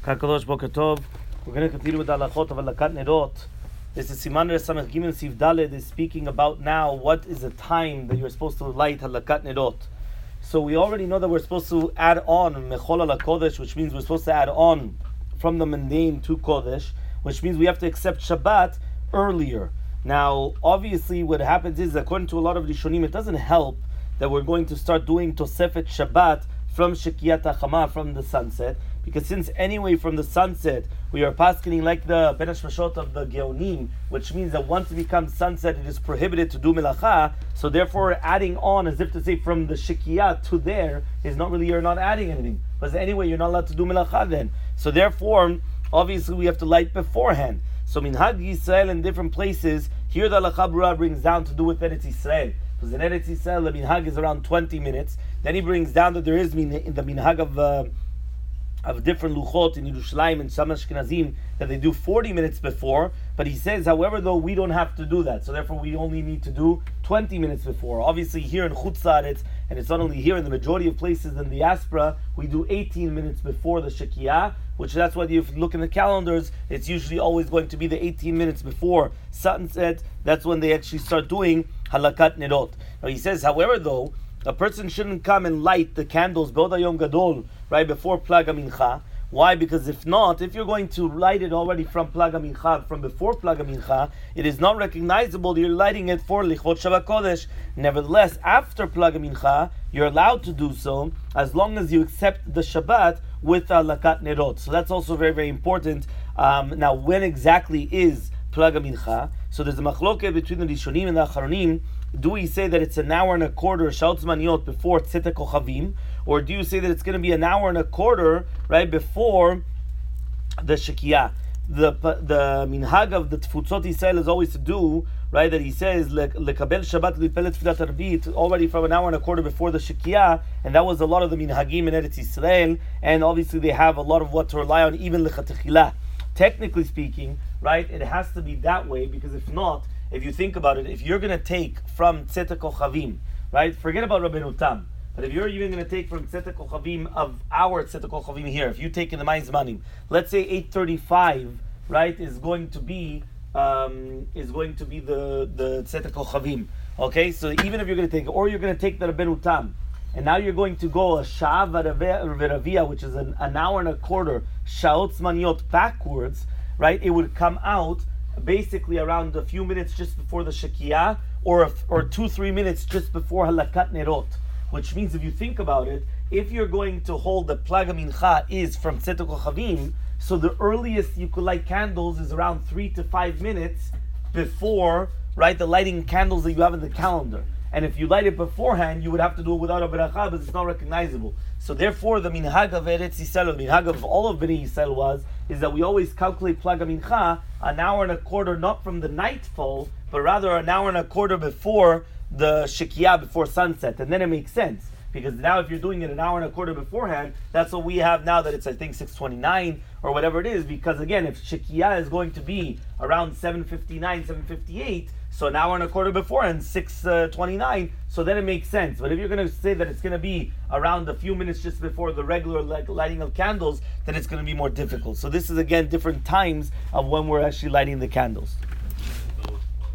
Hakadosh Boker Tov. We're going to continue with the halachot of Adlakat Nerot. This is Siman Resh Samech Gimel Sif Daled is speaking about now what is the time that you're supposed to light Adlakat Nerot. So we already know that we're supposed to add on Mechol ala Kodesh, which means we're supposed to add on from the mundane to Kodesh, which means we have to accept Shabbat earlier. Now, obviously, what happens is, according to a lot of Rishonim, it doesn't help that we're going to start doing Tosefet Shabbat from Shekiyat HaChama, from the sunset, because since anyway from the sunset we are paskening like the Ben Hashmashot of the Geonim, which means that once it becomes sunset it is prohibited to do melacha, so therefore adding on as if to say from the Shekiyat to there is not really, you're not adding anything, because anyway you're not allowed to do melacha then. So therefore, obviously we have to light beforehand. So Minhag Yisrael in different places, here the Halacha Brura brings down to do with Eretz Yisrael. Because in Eretz Yisrael, the minhag is around 20 minutes. Then he brings down that there is in the minhag of different luchot in Yerushalayim and Sham Ashkenazim that they do 40 minutes before. But he says, however, though, we don't have to do that. So therefore, we only need to do 20 minutes before. Obviously, here in Chutz La'aretz, and it's not only here, in the majority of places in the diaspora, we do 18 minutes before the Shekiyah, which that's why if you look in the calendars, it's usually always going to be the 18 minutes before sunset. That's when they actually start doing Halakat Nerot. Now he says, however, though, a person shouldn't come and light the candles Be'od Hayom Gadol right before Plag HaMincha. Why? Because if not, if you're going to light it already from Plag HaMincha, from before Plag HaMincha, it is not recognizable that you're lighting it for Lichvot Shabbat Kodesh. Nevertheless, after Plag HaMincha, you're allowed to do so as long as you accept the Shabbat with Adlakat Nerot. So that's also very, very important. Now, when exactly is Plag HaMincha? So there's a machloket between the Rishonim and the Acharonim. Do we say that it's an hour and a quarter Shaot Zmaniyot before Tzeitek Kochavim, or do you say that it's going to be an hour and a quarter right before the Shekiyah? The minhag of the Tfutzot Yisrael is always to do right that he says lekabel Shabbat lipelet tfilat arbit already from an hour and a quarter before the Shekiyah, and that was a lot of the minhagim in Eretz Yisrael, and obviously they have a lot of what to rely on even lechatechila. Technically speaking, right, it has to be that way, because if not, if you think about it, if you're going to take from Tzeitek Kochavim, right, forget about Rabbeinu Tam, but if you're even going to take from Tzeitek Kochavim of our Tzeitek Kochavim here, if you take in the Ma'is Manim, let's say 8:35, right, is going to be the Tzeitek Kochavim. Okay, so even if you're going to take, or you're going to take the Rabbeinu Tam, and now you're going to go a Sha'ah V'Ravia, which is an hour and a quarter Shaot Zmaniyot backwards, right, it would come out basically around a few minutes just before the Shekiyah, or 2-3 minutes just before Halakat Nerot. Which means, if you think about it, if you're going to hold the Plag HaMincha is from Tzeitek Kochavim, so the earliest you could light candles is around 3 to 5 minutes before, right, the lighting candles that you have in the calendar. And if you light it beforehand, you would have to do it without a beracha, because it's not recognizable. So therefore, the minhag of Eretz Yisrael, the minhag of all of Bnei Yisrael is that we always calculate Plag HaMincha an hour and a quarter, not from the nightfall, but rather an hour and a quarter before the Shekiyah, before sunset. And then it makes sense, because now if you're doing it an hour and a quarter beforehand, that's what we have now, that it's, I think, 6:29 or whatever it is, because again, if Shekiyah is going to be around 7:59, 7:58, so an hour and a quarter beforehand, 6:29, so then it makes sense. But if you're going to say that it's going to be around a few minutes just before the regular lighting of candles, then it's going to be more difficult. So this is, again, different times of when we're actually lighting the candles.